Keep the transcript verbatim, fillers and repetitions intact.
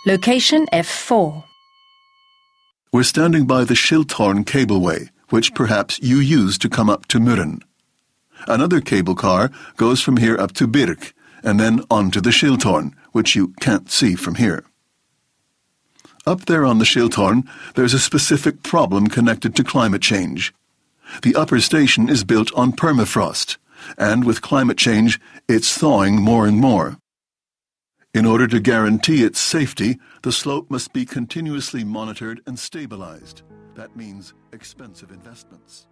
Location F four. We're standing by the Schilthorn cableway, which perhaps you use to come up to Mürren. Another cable car goes from here up to Birk, and then on to the Schilthorn, which you can't see from here. Up there on the Schilthorn, there's a specific problem connected to climate change. The upper station is built on permafrost, and with climate change, it's thawing more and more. In order to guarantee its safety, the slope must be continuously monitored and stabilized. That means expensive investments.